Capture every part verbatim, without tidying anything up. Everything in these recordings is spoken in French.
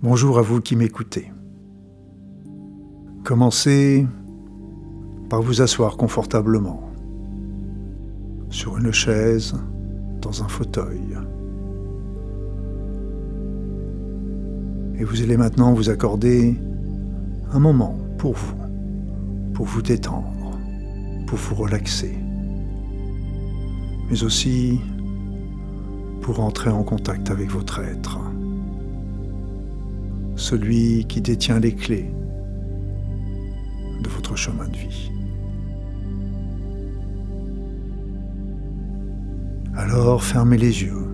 Bonjour à vous qui m'écoutez. Commencez par vous asseoir confortablement sur une chaise, dans un fauteuil. Et vous allez maintenant vous accorder un moment pour vous, pour vous détendre, pour vous relaxer, mais aussi pour entrer en contact avec votre être, celui qui détient les clés de votre chemin de vie. Alors fermez les yeux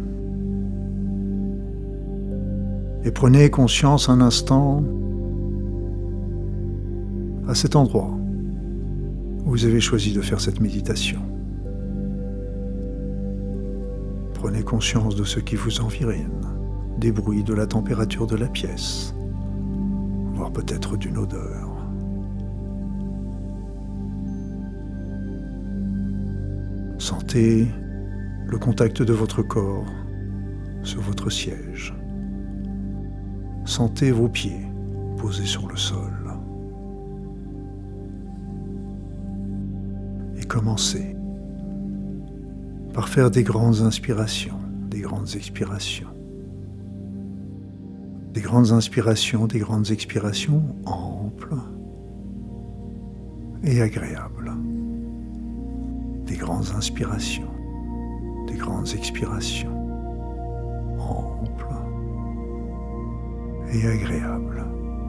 et prenez conscience un instant à cet endroit où vous avez choisi de faire cette méditation. Prenez conscience de ce qui vous environne, des bruits, de la température de la pièce, voire peut-être d'une odeur. Sentez le contact de votre corps sur votre siège. Sentez vos pieds posés sur le sol. Et commencez par faire des grandes inspirations, des grandes expirations. Des grandes inspirations, des grandes expirations amples et agréables. Des grandes inspirations, des grandes expirations amples et agréables.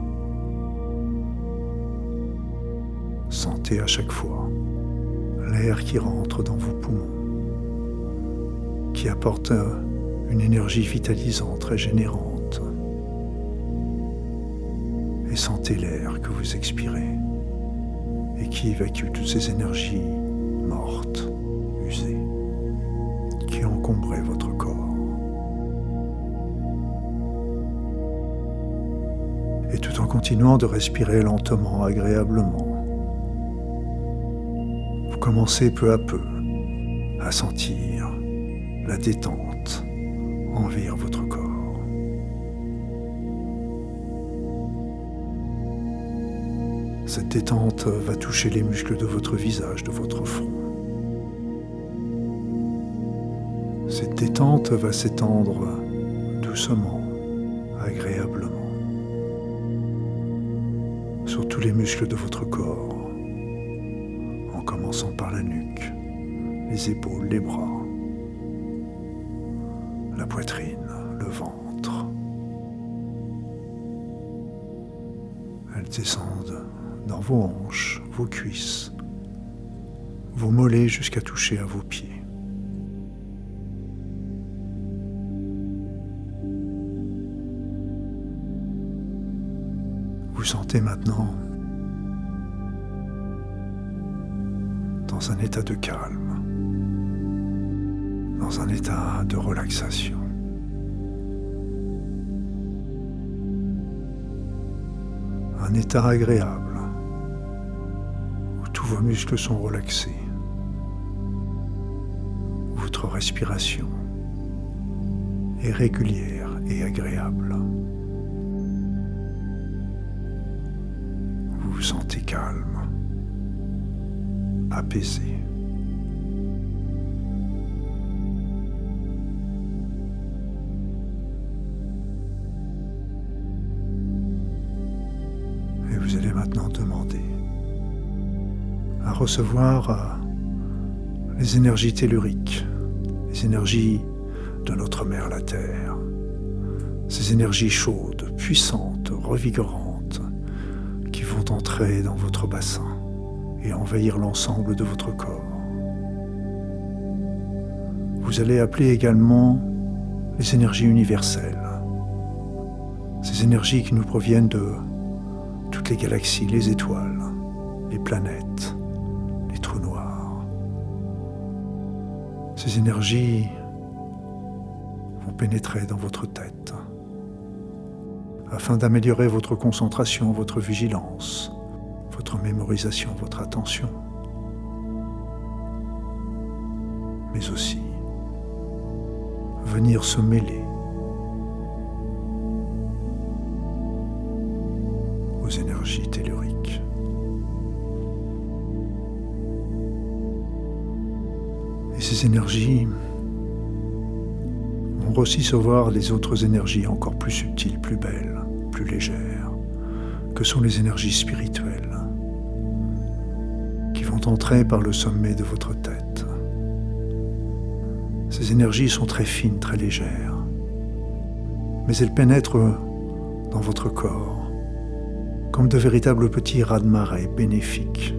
Sentez à chaque fois l'air qui rentre dans vos poumons, qui apporte une énergie vitalisante, régénérante. Et sentez l'air que vous expirez et qui évacue toutes ces énergies mortes, usées, qui encombraient votre corps. Et tout en continuant de respirer lentement, agréablement, vous commencez peu à peu à sentir la détente envahir votre corps. Cette détente va toucher les muscles de votre visage, de votre front. Cette détente va s'étendre doucement, agréablement, sur tous les muscles de votre corps, en commençant par la nuque, les épaules, les bras, la poitrine, le ventre. Elles descendent dans vos hanches, vos cuisses, vos mollets jusqu'à toucher à vos pieds. Vous sentez maintenant dans un état de calme, dans un état de relaxation. Un état agréable, où tous vos muscles sont relaxés. Votre respiration est régulière et agréable. Vous vous sentez calme, apaisé. Et vous allez maintenant demander à recevoir euh, les énergies telluriques, les énergies de notre mère la Terre, ces énergies chaudes, puissantes, revigorantes, qui vont entrer dans votre bassin et envahir l'ensemble de votre corps. Vous allez appeler également les énergies universelles, ces énergies qui nous proviennent de toutes les galaxies, les étoiles, les planètes, les trous noirs. Ces énergies vont pénétrer dans votre tête afin d'améliorer votre concentration, votre vigilance, votre mémorisation, votre attention, mais aussi venir se mêler ces énergies vont recevoir les autres énergies encore plus subtiles, plus belles, plus légères, que sont les énergies spirituelles, qui vont entrer par le sommet de votre tête. Ces énergies sont très fines, très légères, mais elles pénètrent dans votre corps comme de véritables petits raz-de-marée bénéfiques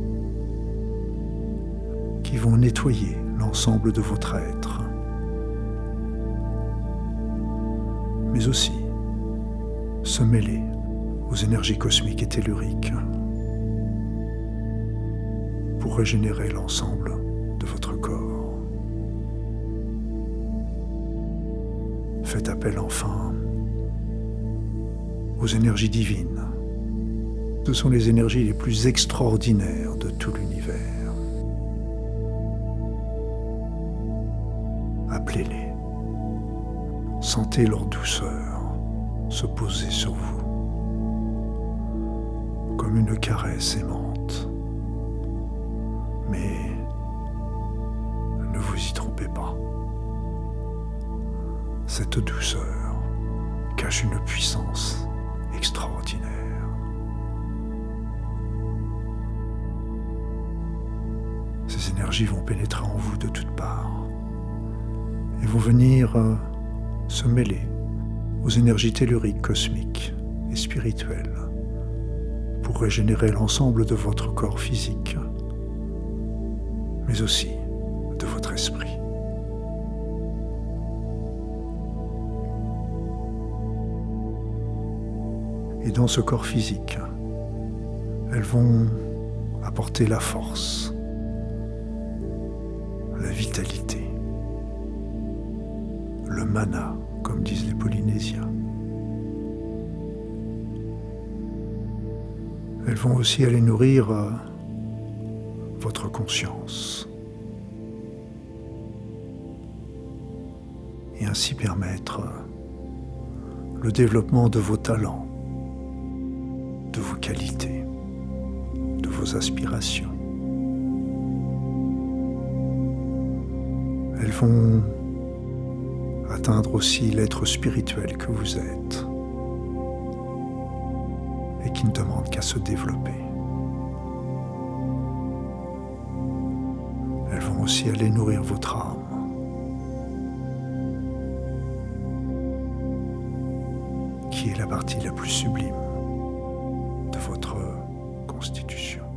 qui vont nettoyer l'ensemble de votre être, mais aussi se mêler aux énergies cosmiques et telluriques pour régénérer l'ensemble de votre corps. Faites appel enfin aux énergies divines. Ce sont les énergies les plus extraordinaires de tout l'univers. Appelez-les. Sentez leur douceur se poser sur vous, comme une caresse aimante. Mais ne vous y trompez pas. Cette douceur cache une puissance extraordinaire. Ces énergies vont pénétrer en vous de toutes parts et vont venir euh, se mêler aux énergies telluriques, cosmiques et spirituelles pour régénérer l'ensemble de votre corps physique, mais aussi de votre esprit. Et dans ce corps physique, elles vont apporter la force, la vitalité, le mana, comme disent les Polynésiens. Elles vont aussi aller nourrir euh, votre conscience et ainsi permettre euh, le développement de vos talents, de vos qualités, de vos aspirations. Elles vont atteindre aussi l'être spirituel que vous êtes et qui ne demande qu'à se développer. Elles vont aussi aller nourrir votre âme, qui est la partie la plus sublime de votre constitution.